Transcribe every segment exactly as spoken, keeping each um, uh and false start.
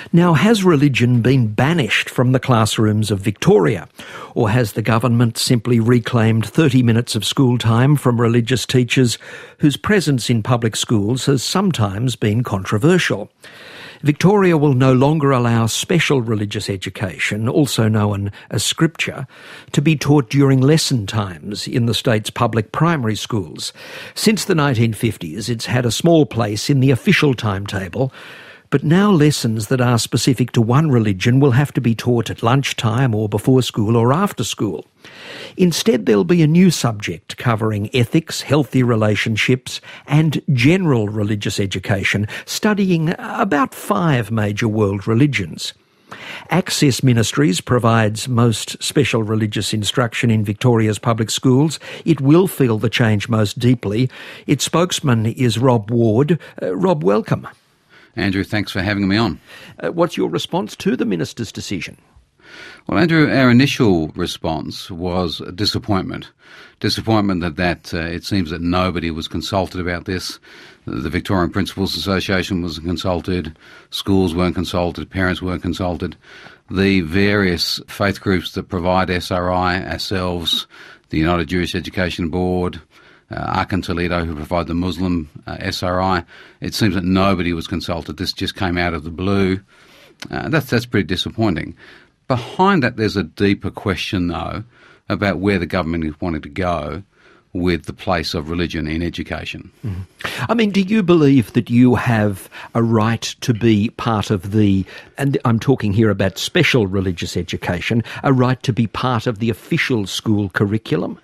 Now, has religion been banished from the classrooms of Victoria? Or has the government simply reclaimed thirty minutes of school time from religious teachers whose presence in public schools has sometimes been controversial? Victoria will no longer allow special religious education, also known as scripture, to be taught during lesson times in the state's public primary schools. Since the nineteen fifties, it's had a small place in the official timetable, but now lessons that are specific to one religion will have to be taught at lunchtime or before school or after school. Instead, there'll be a new subject covering ethics, healthy relationships and general religious education, studying about five major world religions. Access Ministries provides most special religious instruction in Victoria's public schools. It will feel the change most deeply. Its spokesman is Rob Ward. Uh, Rob, welcome. Andrew, thanks for having me on. Uh, what's your response to the Minister's decision? Well, Andrew, our initial response was disappointment. Disappointment that, that uh, it seems that nobody was consulted about this. The Victorian Principals Association wasn't consulted, schools weren't consulted, parents weren't consulted. The various faith groups that provide S R I, ourselves, the United Jewish Education Board, Uh, Ark and Toledo, who provide the Muslim uh, S R I. It seems that nobody was consulted. This just came out of the blue. Uh, that's that's pretty disappointing. Behind that, there's a deeper question, though, about where the government is wanting to go with the place of religion in education. Mm. I mean, do you believe that you have a right to be part of the, and I'm talking here about special religious education, a right to be part of the official school curriculum?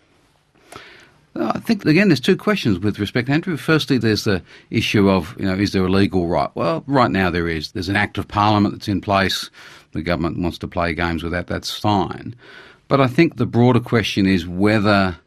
I think, again, there's two questions with respect, Andrew. Firstly, there's the issue of, you know, is there a legal right? Well, right now there is. There's an Act of Parliament that's in place. The government wants to play games with that. That's fine. But I think the broader question is whether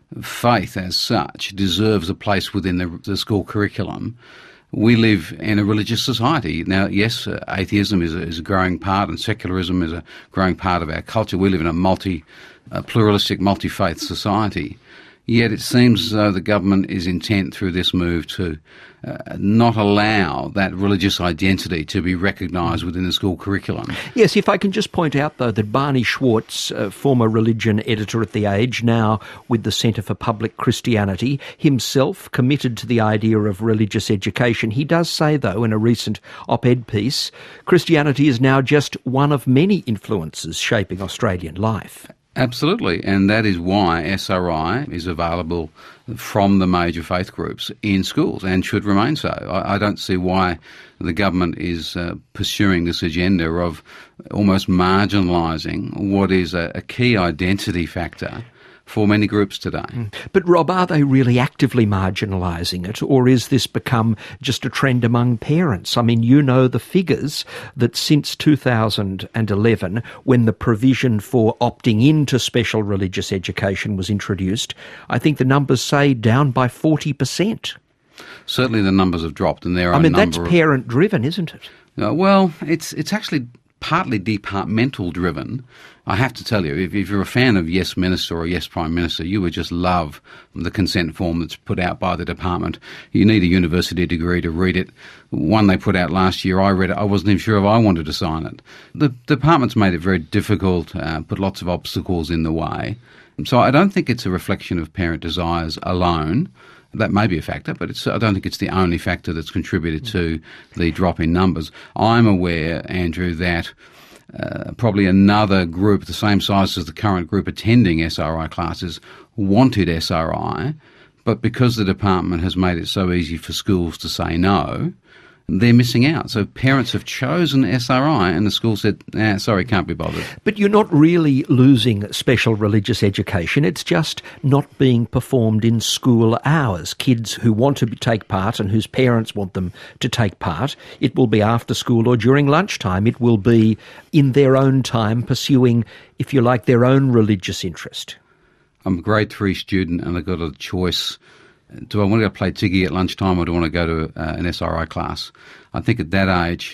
faith as such deserves a place within the, the school curriculum. We live in a religious society. Now, yes, uh, atheism is a, is a growing part and secularism is a growing part of our culture. We live in a multi, uh, pluralistic, multi-faith society. Yet it seems as though the government is intent through this move to uh, not allow that religious identity to be recognised within the school curriculum. Yes, if I can just point out, though, that Barney Schwartz, uh, former religion editor at The Age, now with the Centre for Public Christianity, himself committed to the idea of religious education. He does say, though, in a recent op-ed piece, Christianity is now just one of many influences shaping Australian life. Absolutely, and that is why S R I is available from the major faith groups in schools and should remain so. I, I don't see why the government is uh, pursuing this agenda of almost marginalising what is a, a key identity factor for many groups today. Mm. But Rob, are they really actively marginalising it, or is this become just a trend among parents? I mean, you know the figures that since two thousand eleven, when the provision for opting into special religious education was introduced, I think the numbers say down by forty percent. Certainly the numbers have dropped, and there are I mean, a number that's parent-driven, isn't it? Uh, well, it's it's actually partly departmental driven. I have to tell you, if, if you're a fan of Yes Minister or Yes Prime Minister, you would just love the consent form that's put out by the department. You need a university degree to read it. One they put out last year, I read it, I wasn't even sure if I wanted to sign it. The department's made it very difficult, uh, put lots of obstacles in the way. So I don't think it's a reflection of parent desires alone. That may be a factor, but it's, I don't think it's the only factor that's contributed to the drop in numbers. I'm aware, Andrew, that uh, probably another group the same size as the current group attending S R I classes wanted S R I, but because the department has made it so easy for schools to say no, they're missing out. So parents have chosen S R I and the school said, nah, sorry, can't be bothered. But you're not really losing special religious education. It's just not being performed in school hours. Kids who want to take part and whose parents want them to take part, it will be after school or during lunchtime. It will be in their own time pursuing, if you like, their own religious interest. I'm a grade three student and I've got a choice. Do I want to go play tiggy at lunchtime or do I want to go to uh, an S R I class? I think at that age,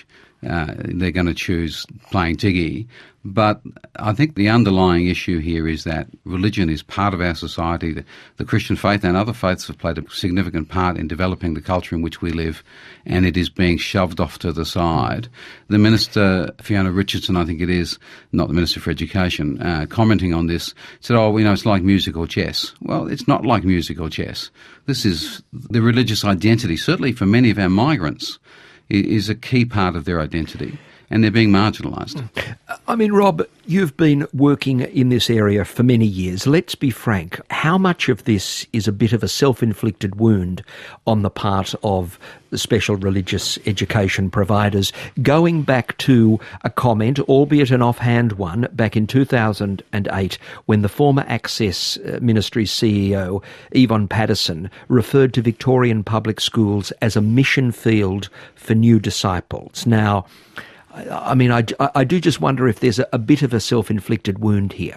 uh, they're going to choose playing tiggy. But I think the underlying issue here is that religion is part of our society. The, the Christian faith and other faiths have played a significant part in developing the culture in which we live, and it is being shoved off to the side. The Minister, Fiona Richardson, I think it is, not the Minister for Education, uh, commenting on this, said, oh, you know, it's like music or chess. Well, it's not like music or chess. This is the religious identity, certainly for many of our migrants, is a key part of their identity. And they're being marginalised. I mean, Rob, you've been working in this area for many years. Let's be frank. How much of this is a bit of a self-inflicted wound on the part of the special religious education providers, going back to a comment, albeit an offhand one, back in two thousand eight, when the former Access Ministries C E O, Yvonne Patterson, referred to Victorian public schools as a mission field for new disciples. Now, I mean, I, I do just wonder if there's a, a bit of a self-inflicted wound here.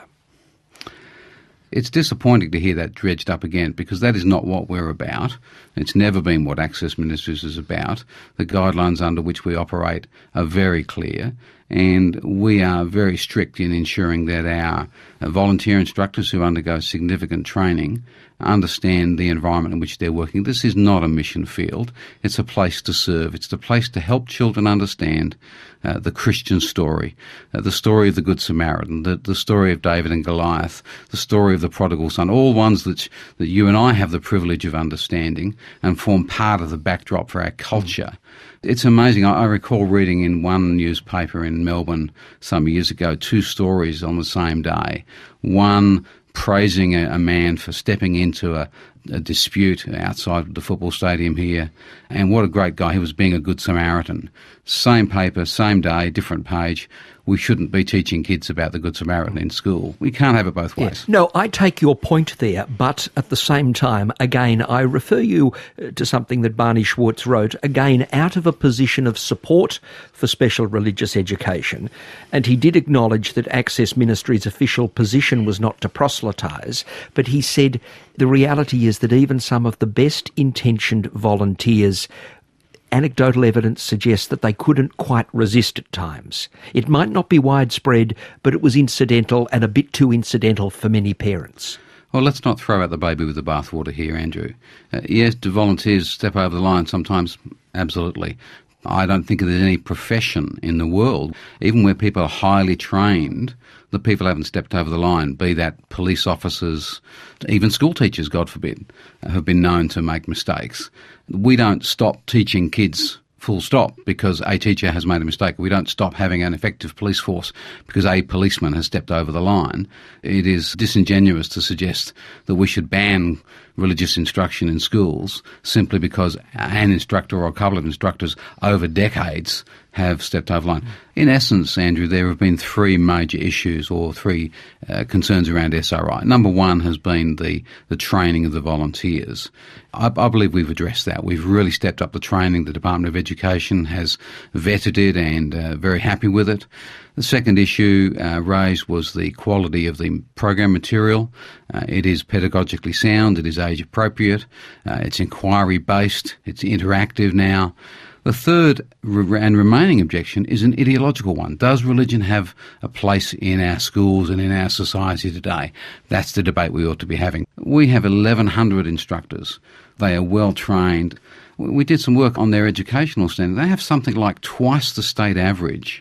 It's disappointing to hear that dredged up again, because that is not what we're about. It's never been what Access Ministries is about. The guidelines under which we operate are very clear, and we are very strict in ensuring that our volunteer instructors who undergo significant training understand the environment in which they're working. This is not a mission field. It's a place to serve. It's the place to help children understand uh, the Christian story, uh, the story of the Good Samaritan, the, the story of David and Goliath, the story of the prodigal son, all ones that, that you and I have the privilege of understanding and form part of the backdrop for our culture. It's amazing. I, I recall reading in one newspaper in Melbourne some years ago two stories on the same day. One praising a, a man for stepping into a, a dispute outside the football stadium here, and what a great guy. He was being a good Samaritan. Same paper, same day, different page. We shouldn't be teaching kids about the Good Samaritan in school. We can't have it both ways. Yeah. No, I take your point there, but at the same time, again, I refer you to something that Barney Schwartz wrote, again, out of a position of support for special religious education. And he did acknowledge that Access Ministries' official position was not to proselytise, but he said the reality is that even some of the best intentioned volunteers, anecdotal evidence suggests that they couldn't quite resist at times. It might not be widespread, but it was incidental, and a bit too incidental for many parents. Well, let's not throw out the baby with the bathwater here, Andrew. Uh, yes, do volunteers step over the line sometimes? Absolutely. I don't think there's any profession in the world, even where people are highly trained, that people haven't stepped over the line, be that police officers, even school teachers, God forbid, have been known to make mistakes. We don't stop teaching kids full stop because a teacher has made a mistake. We don't stop having an effective police force because a policeman has stepped over the line. It is disingenuous to suggest that we should ban religious instruction in schools simply because an instructor or a couple of instructors over decades have stepped over the line. In essence, Andrew, there have been three major issues or three uh, concerns around S R I. Number one has been the, the training of the volunteers. I, I believe we've addressed that. We've really stepped up the training. The Department of Education has vetted it and uh, very happy with it. The second issue uh, raised was the quality of the program material. Uh, it is pedagogically sound, it is age appropriate, uh, it's inquiry based, it's interactive now. The third and remaining objection is an ideological one. Does religion have a place in our schools and in our society today? That's the debate we ought to be having. We have eleven hundred instructors. They are well trained. We did some work on their educational standard. They have something like twice the state average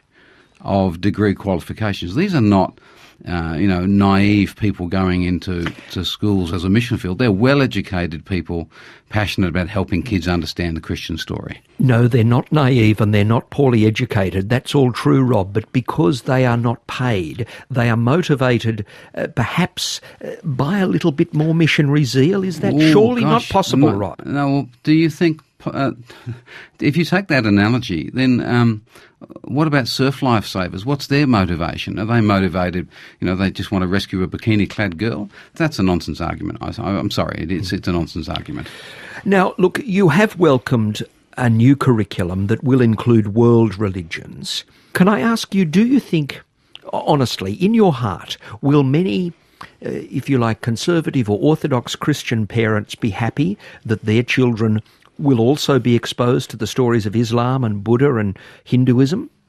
of degree qualifications. These are not, uh, you know, naive people going into to schools as a mission field. They're well-educated people, passionate about helping kids understand the Christian story. No, they're not naive and they're not poorly educated. That's all true, Rob. But because they are not paid, they are motivated uh, perhaps uh, by a little bit more missionary zeal. Is that Ooh, surely gosh, not possible, no, Rob? No, well, do you think... Uh, if you take that analogy, then um, what about surf lifesavers? What's their motivation? Are they motivated, you know, they just want to rescue a bikini-clad girl? That's a nonsense argument. I, I'm sorry, it's, it's a nonsense argument. Now, look, you have welcomed a new curriculum that will include world religions. Can I ask you, do you think, honestly, in your heart, will many, uh, if you like, conservative or orthodox Christian parents be happy that their children will also be exposed to the stories of Islam and Buddha and Hinduism?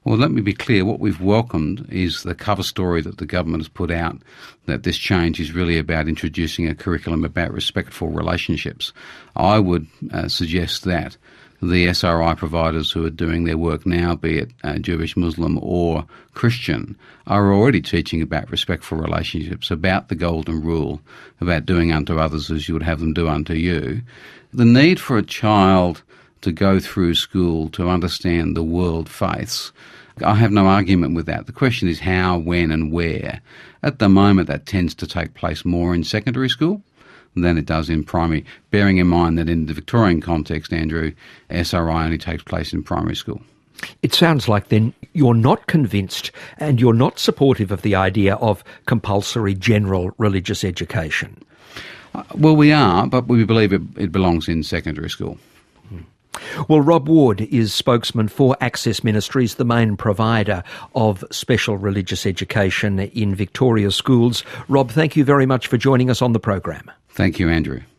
Well, let me be clear. What we've welcomed is the cover story that the government has put out, that this change is really about introducing a curriculum about respectful relationships. I would uh, suggest that the S R I providers who are doing their work now, be it uh, Jewish, Muslim or Christian, are already teaching about respectful relationships, about the golden rule, about doing unto others as you would have them do unto you. The need for a child to go through school to understand the world faiths, I have no argument with that. The question is how, when and where. At the moment that tends to take place more in secondary school than it does in primary, bearing in mind that in the Victorian context, Andrew, S R I only takes place in primary school. It sounds like then you're not convinced and you're not supportive of the idea of compulsory general religious education. Uh, well, we are, but we believe it, it belongs in secondary school. Well, Rob Ward is spokesman for Access Ministries, the main provider of special religious education in Victoria schools. Rob, thank you very much for joining us on the program. Thank you, Andrew.